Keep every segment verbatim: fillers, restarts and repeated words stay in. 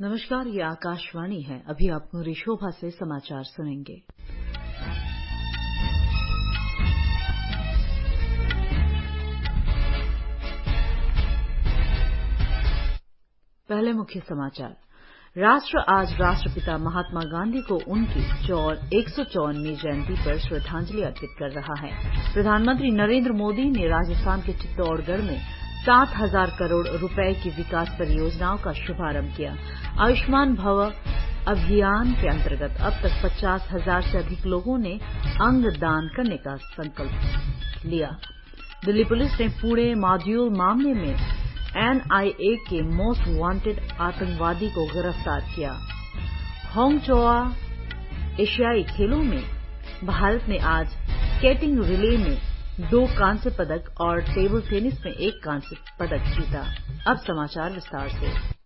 नमस्कार, ये आकाशवाणी है। अभी आप रिशोभा से समाचार सुनेंगे। पहले मुख्य समाचार। राष्ट्र आज राष्ट्रपिता महात्मा गांधी को उनकी एक सौ चौवनवीं जयंती पर श्रद्धांजलि अर्पित कर रहा है। प्रधानमंत्री नरेंद्र मोदी ने राजस्थान के चित्तौड़गढ़ में सात हजार करोड़ रुपए की विकास परियोजनाओं का शुभारंभ किया। आयुष्मान भव अभियान के अंतर्गत अब तक पचास हजार से अधिक लोगों ने अंग दान करने का संकल्प लिया। दिल्ली पुलिस ने पुणे मॉड्यूल मामले में एन आई ए के मोस्ट वांटेड आतंकवादी को गिरफ्तार किया। होंगचोआ एशियाई खेलों में भारत ने आज स्केटिंग रिले में दो कांस्य पदक और टेबल टेनिस में एक कांस्य पदक जीता। अब समाचार विस्तार से।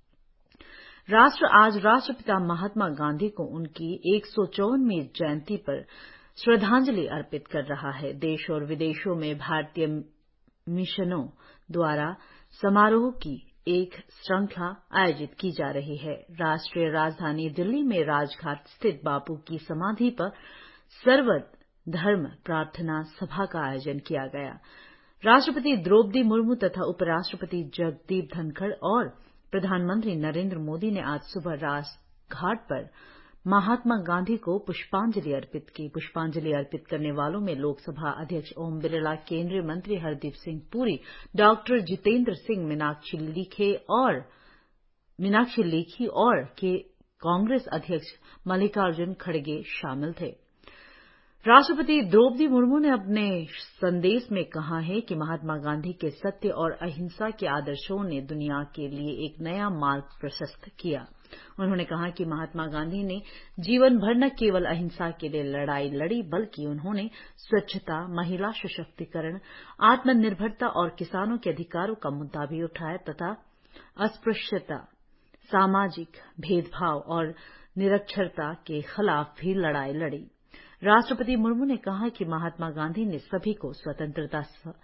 राष्ट्र आज राष्ट्रपिता महात्मा गांधी को उनकी एक सौ चौवनवीं जयंती पर श्रद्धांजलि अर्पित कर रहा है। देश और विदेशों में भारतीय मिशनों द्वारा समारोह की एक श्रृंखला आयोजित की जा रही है। राष्ट्रीय राजधानी दिल्ली में राजघाट स्थित बापू की समाधि पर सर्वधर्म प्रार्थना सभा का आयोजन किया गया। राष्ट्रपति द्रौपदी मुर्मू तथा उपराष्ट्रपति जगदीप धनखड़ और प्रधानमंत्री नरेंद्र मोदी ने आज सुबह राजघाट पर महात्मा गांधी को पुष्पांजलि अर्पित की। पुष्पांजलि अर्पित करने वालों में लोकसभा अध्यक्ष ओम बिरला, केंद्रीय मंत्री हरदीप सिंह पुरी, डॉक्टर जितेंद्र सिंह, मीनाक्षी लेखी और मीनाक्षी लेखी और के कांग्रेस अध्यक्ष मल्लिकार्जुन खड़गे शामिल थे। राष्ट्रपति द्रौपदी मुर्मू ने अपने संदेश में कहा है कि महात्मा गांधी के सत्य और अहिंसा के आदर्शों ने दुनिया के लिए एक नया मार्ग प्रशस्त किया। उन्होंने कहा कि महात्मा गांधी ने जीवन भर न केवल अहिंसा के लिए लड़ाई लड़ी, बल्कि उन्होंने स्वच्छता, महिला सशक्तिकरण, आत्मनिर्भरता और किसानों के अधिकारों का मुद्दा भी उठाया तथा अस्पृश्यता, सामाजिक भेदभाव और निरक्षरता के खिलाफ भी लड़ाई लड़ी। राष्ट्रपति मुर्मू ने कहा कि महात्मा गांधी ने सभी को स्वतंत्रता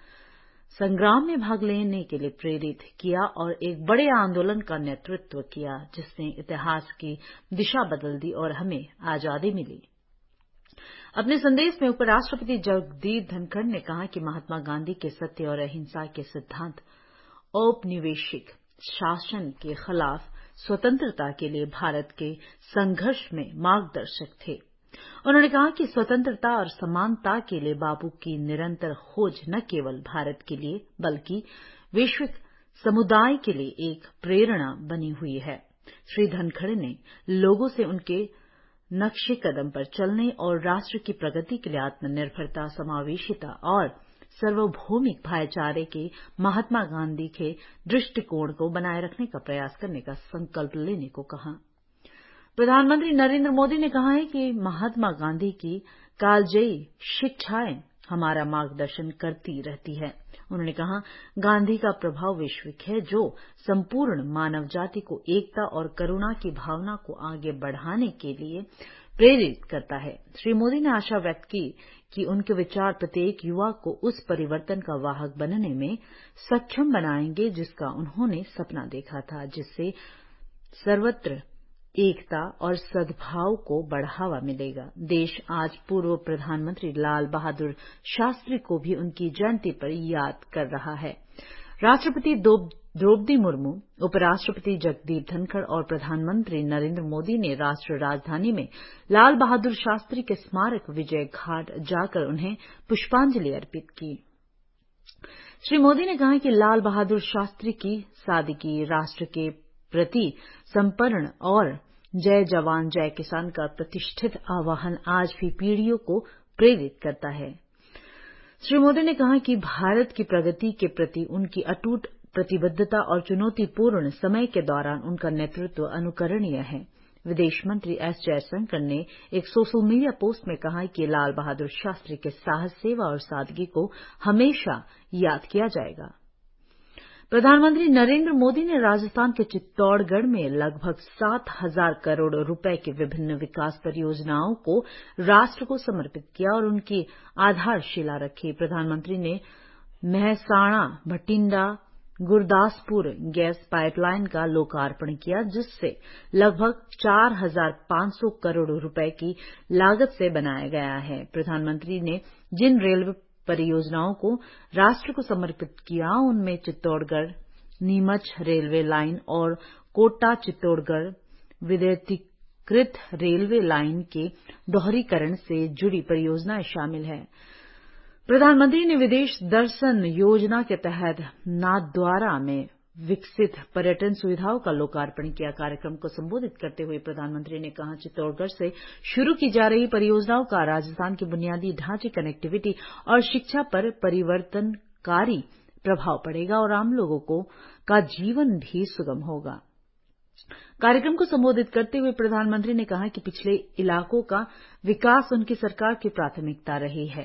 संग्राम में भाग लेने के लिए प्रेरित किया और एक बड़े आंदोलन का नेतृत्व किया, जिसने इतिहास की दिशा बदल दी और हमें आजादी मिली। अपने संदेश में उपराष्ट्रपति जगदीप धनखड़ ने कहा कि महात्मा गांधी के सत्य और अहिंसा के सिद्धांत औपनिवेशिक शासन के खिलाफ स्वतंत्रता के लिए भारत के संघर्ष में मार्गदर्शक थे। उन्होंने कहा कि स्वतंत्रता और समानता के लिए बापू की निरंतर खोज न केवल भारत के लिए बल्कि वैश्विक समुदाय के लिए एक प्रेरणा बनी हुई है। श्री धनखड़ ने लोगों से उनके नक्शे कदम पर चलने और राष्ट्र की प्रगति के लिए आत्मनिर्भरता, समावेशिता और सार्वभौमिक भाईचारे के महात्मा गांधी के दृष्टिकोण को बनाए रखने का प्रयास करने का संकल्प लेने को कहा। प्रधानमंत्री नरेंद्र मोदी ने कहा है कि महात्मा गांधी की कालजयी शिक्षाएं हमारा मार्गदर्शन करती रहती है। उन्होंने कहा, गांधी का प्रभाव वैश्विक है, जो संपूर्ण मानव जाति को एकता और करुणा की भावना को आगे बढ़ाने के लिए प्रेरित करता है। श्री मोदी ने आशा व्यक्त की कि उनके विचार प्रत्येक युवा को उस परिवर्तन का वाहक बनने में सक्षम बनाएंगे जिसका उन्होंने सपना देखा था, जिससे सर्वत्र एकता और सद्भाव को बढ़ावा मिलेगा। देश आज पूर्व प्रधानमंत्री लाल बहादुर शास्त्री को भी उनकी जयंती पर याद कर रहा है। राष्ट्रपति द्रौपदी मुर्मू, उपराष्ट्रपति जगदीप धनखड़ और प्रधानमंत्री नरेंद्र मोदी ने राष्ट्रीय राजधानी में लाल बहादुर शास्त्री के स्मारक विजय घाट जाकर उन्हें पुष्पांजलि अर्पित की। श्री मोदी ने कहा कि लाल बहादुर शास्त्री की सादगी, राष्ट्र के प्रति समर्पण और जय जवान जय किसान का प्रतिष्ठित आह्वान आज भी पीढ़ियों को प्रेरित करता है। श्री मोदी ने कहा कि भारत की प्रगति के प्रति उनकी अटूट प्रतिबद्धता और चुनौतीपूर्ण समय के दौरान उनका नेतृत्व अनुकरणीय है। विदेश मंत्री एस जयशंकर ने एक सोशल मीडिया पोस्ट में कहा कि लाल बहादुर शास्त्री के साहस, सेवा और सादगी को हमेशा याद किया जाएगा। प्रधानमंत्री नरेंद्र मोदी ने राजस्थान के चित्तौड़गढ़ में लगभग सात हजार करोड़ रुपए की विभिन्न विकास परियोजनाओं को राष्ट्र को समर्पित किया और उनकी आधारशिला रखी। प्रधानमंत्री ने मेहसाणा, भटिंडा, गुरदासपुर गैस पाइपलाइन का लोकार्पण किया, जिससे लगभग चार हजार पांच सौ करोड़ रुपए की लागत से बनाया गया है। प्रधानमंत्री ने जिन रेलवे परियोजनाओं को राष्ट्र को समर्पित किया, उनमें चित्तौड़गढ़ नीमच रेलवे लाइन और कोटा चित्तौड़गढ़ विद्युतीकृत रेलवे लाइन के दोहरीकरण से जुड़ी परियोजनाएं शामिल हैं। प्रधानमंत्री ने विदेश दर्शन योजना के तहत नाथद्वारा में विकसित पर्यटन सुविधाओं का लोकार्पण किया। कार्यक्रम को संबोधित करते हुए प्रधानमंत्री ने कहा, चित्तौड़गढ़ से शुरू की जा रही परियोजनाओं का राजस्थान के बुनियादी ढांचे, कनेक्टिविटी और शिक्षा पर परिवर्तनकारी प्रभाव पड़ेगा और आम लोगों को का जीवन भी सुगम होगा। कार्यक्रम को संबोधित करते हुए प्रधानमंत्री ने कहा कि पिछड़े इलाकों का विकास उनकी सरकार की प्राथमिकता रही है।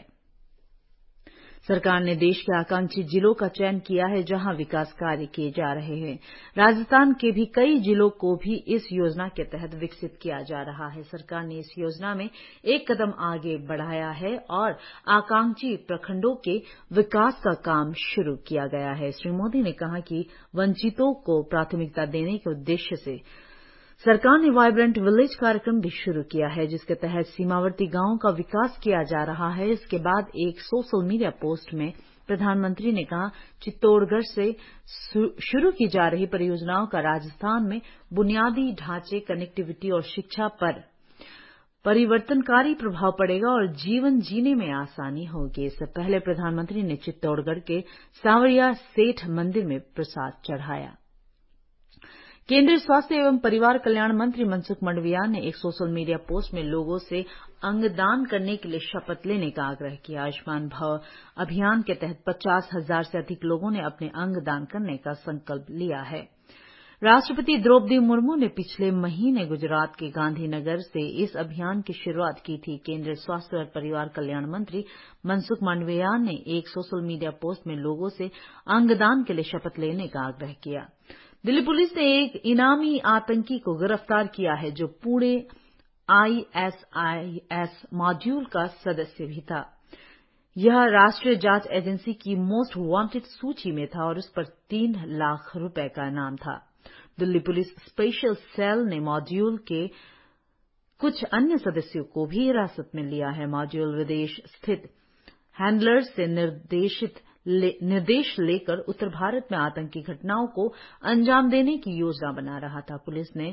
सरकार ने देश के आकांक्षी जिलों का चयन किया है, जहां विकास कार्य किए जा रहे हैं। राजस्थान के भी कई जिलों को भी इस योजना के तहत विकसित किया जा रहा है। सरकार ने इस योजना में एक कदम आगे बढ़ाया है और आकांक्षी प्रखंडों के विकास का काम शुरू किया गया है। श्री मोदी ने कहा कि वंचितों को प्राथमिकता देने के उद्देश्य से सरकार ने वाइब्रेंट विलेज कार्यक्रम भी शुरू किया है, जिसके तहत सीमावर्ती गांवों का विकास किया जा रहा है। इसके बाद एक सोशल मीडिया पोस्ट में प्रधानमंत्री ने कहा, चित्तौड़गढ़ से शुरू की जा रही परियोजनाओं का राजस्थान में बुनियादी ढांचे, कनेक्टिविटी और शिक्षा पर परिवर्तनकारी प्रभाव पड़ेगा और जीवन जीने में आसानी होगी। इससे पहले प्रधानमंत्री ने चित्तौड़गढ़ के सांवरिया सेठ मंदिर में प्रसाद चढ़ाया। केंद्रीय स्वास्थ्य एवं परिवार कल्याण मंत्री मनसुख मंडाविया ने एक सोशल मीडिया पोस्ट में लोगों से अंगदान करने के लिए शपथ लेने का आग्रह किया। आयुष्मान भव अभियान के तहत पचास हजार से अधिक लोगों ने अपने अंग दान करने का संकल्प लिया है। राष्ट्रपति द्रौपदी मुर्मू ने पिछले महीने गुजरात के गांधीनगर से इस अभियान की शुरुआत की थी। केंद्रीय स्वास्थ्य और परिवार कल्याण मंत्री मनसुख मंडाविया ने एक सोशल मीडिया पोस्ट में लोगों से अंगदान के लिए शपथ लेने का आग्रह किया। दिल्ली पुलिस ने एक इनामी आतंकी को गिरफ्तार किया है, जो Pune I S I S module का सदस्य भी था। यह राष्ट्रीय जांच एजेंसी की मोस्ट वांटेड सूची में था और उस पर तीन लाख रुपए का इनाम था। दिल्ली पुलिस स्पेशल सेल ने मॉड्यूल के कुछ अन्य सदस्यों को भी हिरासत में लिया है। मॉड्यूल विदेश स्थित हैंडलर्स से निर्देशित ले, निर्देश लेकर उत्तर भारत में आतंकी घटनाओं को अंजाम देने की योजना बना रहा था। पुलिस ने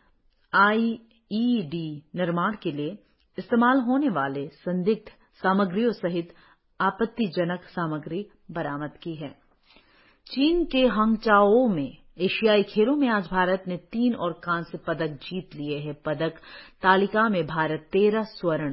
आईईडी निर्माण के लिए इस्तेमाल होने वाले संदिग्ध सामग्रियों सहित आपत्तिजनक सामग्री बरामद की है। चीन के हंगचाओ में एशियाई खेलों में आज भारत ने तीन और कांस्य पदक जीत लिए हैं। पदक तालिका में भारत तेरह स्वर्ण,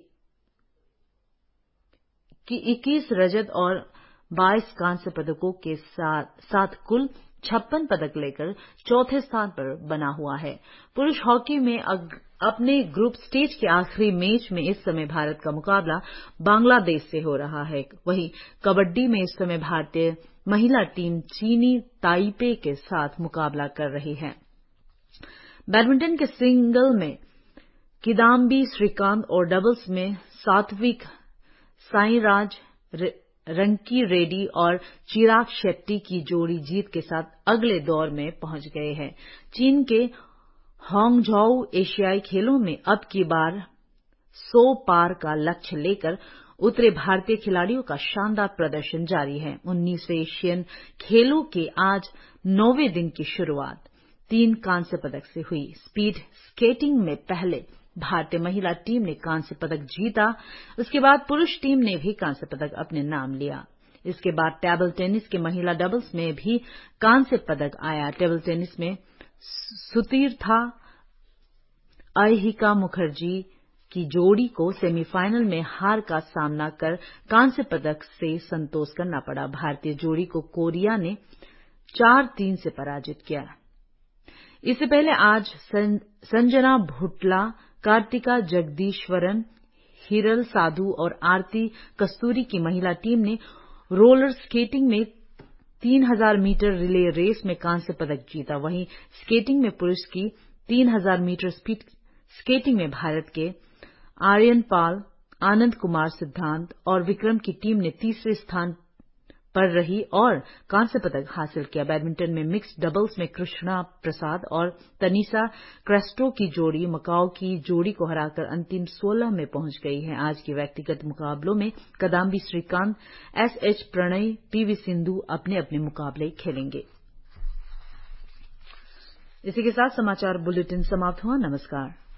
इक्कीस रजत और बाईस कांस्य पदकों के साथ साथ कुल छप्पन पदक लेकर चौथे स्थान पर बना हुआ है। पुरुष हॉकी में अग, अपने ग्रुप स्टेज के आखिरी मैच में इस समय भारत का मुकाबला बांग्लादेश से हो रहा है। वहीं कबड्डी में इस समय भारतीय महिला टीम चीनी ताइपे के साथ मुकाबला कर रही है। बैडमिंटन के सिंगल में किदाम्बी श्रीकांत और डबल्स में सात्विक साईराज रंकी रेड्डी और चिराग शेट्टी की जोड़ी जीत के साथ अगले दौर में पहुंच गए हैं। चीन के हांगझोउ एशियाई खेलों में अब की बार सौ पार का लक्ष्य लेकर उतरे भारतीय खिलाड़ियों का शानदार प्रदर्शन जारी है। उन्नीसवें एशियन खेलों के आज नौवें दिन की शुरुआत तीन कांस्य पदक से हुई। स्पीड स्केटिंग में पहले भारतीय महिला टीम ने कांस्य पदक जीता। उसके बाद पुरुष टीम ने भी कांस्य पदक अपने नाम लिया। इसके बाद टेबल टेनिस के महिला डबल्स में भी कांस्य पदक आया। टेबल टेनिस में सुतीर्था अयहिका मुखर्जी की जोड़ी को सेमीफाइनल में हार का सामना कर कांस्य पदक से संतोष करना पड़ा। भारतीय जोड़ी को कोरिया ने चार तीन से पराजित किया। इससे पहले आज संजना भुट्ला, कार्तिका जगदीश्वरन, हिरल साधु और आरती कस्तूरी की महिला टीम ने रोलर स्केटिंग में तीन हजार मीटर रिले रेस में कांस्य पदक जीता। वहीं स्केटिंग में पुरुष की तीन हजार मीटर स्पीड स्केटिंग में भारत के आर्यन पाल, आनंद कुमार सिद्धांत और विक्रम की टीम ने तीसरे स्थान पर रही और कांस्य पदक हासिल किया। बैडमिंटन में मिक्स्ड डबल्स में कृष्णा प्रसाद और तनिषा क्रेस्टो की जोड़ी मकाओ की जोड़ी को हराकर अंतिम सोलह में पहुंच गई है। आज के व्यक्तिगत मुकाबलों में Kidambi Srikanth, S H Prannoy, PV Sindhu अपने अपने मुकाबले खेलेंगे। इसी के साथ समाचार बुलेटिन समाप्त हुआ। नमस्कार।